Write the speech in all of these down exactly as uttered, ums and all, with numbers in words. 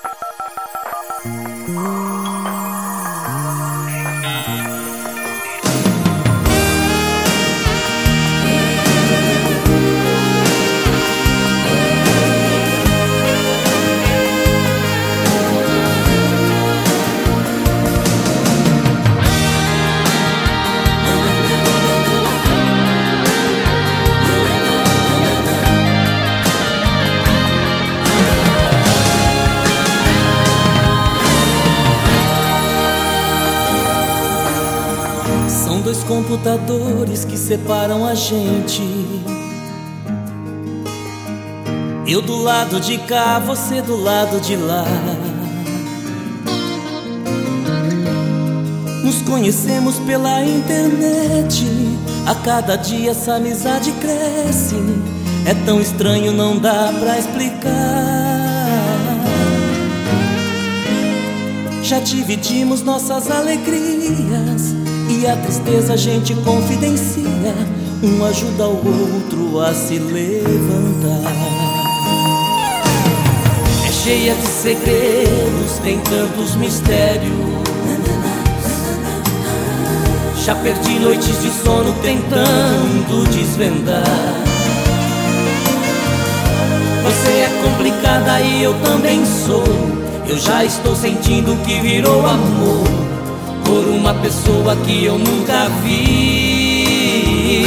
São dois computadores que separam a gente. Eu do lado de cá, você do lado de lá. Nos conhecemos pela internet. A cada dia essa amizade cresce. É tão estranho, não dá pra explicar. Já dividimos nossas alegrias e a tristeza a gente confidencia. Um ajuda o outro a se levantar. É cheia de segredos, tem tantos mistérios. Já perdi noites de sono tentando desvendar. Você é complicada e eu também sou. Eu já estou sentindo que virou amor por uma pessoa que eu nunca vi.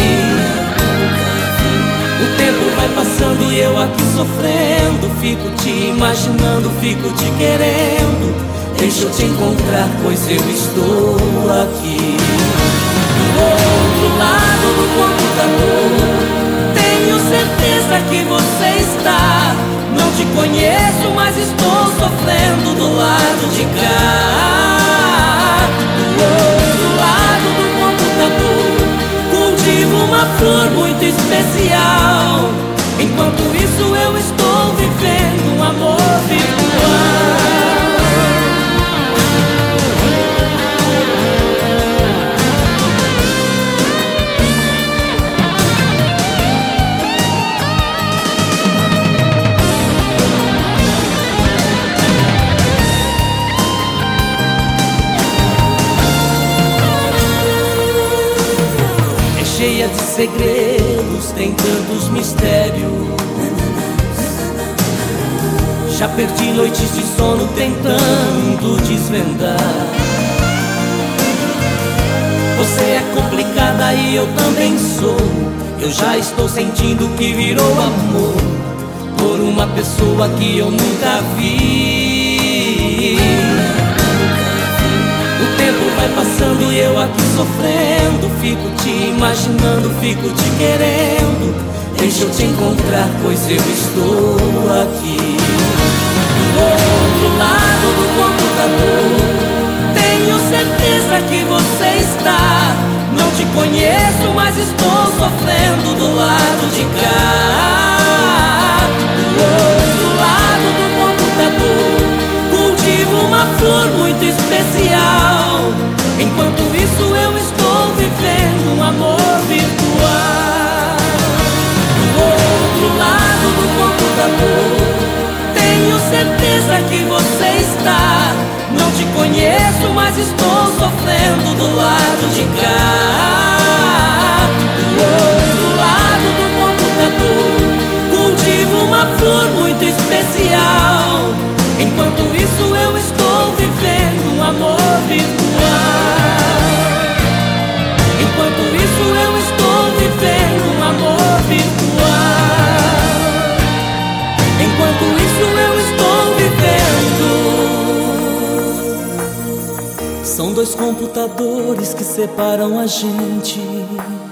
O tempo vai passando e eu aqui sofrendo. Fico te imaginando, fico te querendo. Deixa eu te encontrar, pois eu estou aqui. Do outro lado do computador, tenho certeza que você está. Não te conheço, mas estou sofrendo do lado de cá. Do outro lado do computador, cultivo uma flor muito especial. Enquanto isso eu estou vivendo um amor virtual. Cheia de segredos, tem tantos mistérios. Já perdi noites de sono tentando desvendar. Você é complicada e eu também sou. Eu já estou sentindo que virou amor por uma pessoa que eu nunca vi. O tempo vai passando e eu aqui sofrendo. Fico te imaginando, fico te querendo. Deixa eu te encontrar, pois eu estou aqui. Do outro lado do computador, tenho certeza que você está. Não te conheço, mas estou sofrendo do lado de cá. Do outro lado do computador, cultivo uma flor muito especial. Enquanto isso eu estou vivendo um amor virtual. Do outro lado do computador, tenho certeza que você está. Não te conheço, mas estou sofrendo do lado de cá. Do outro lado do computador, cultivo uma flor muito especial. Enquanto isso eu estou vivendo um amor virtual. Enquanto isso eu estou vivendo um amor virtual. Enquanto isso eu estou vivendo. São dois computadores que separam a gente.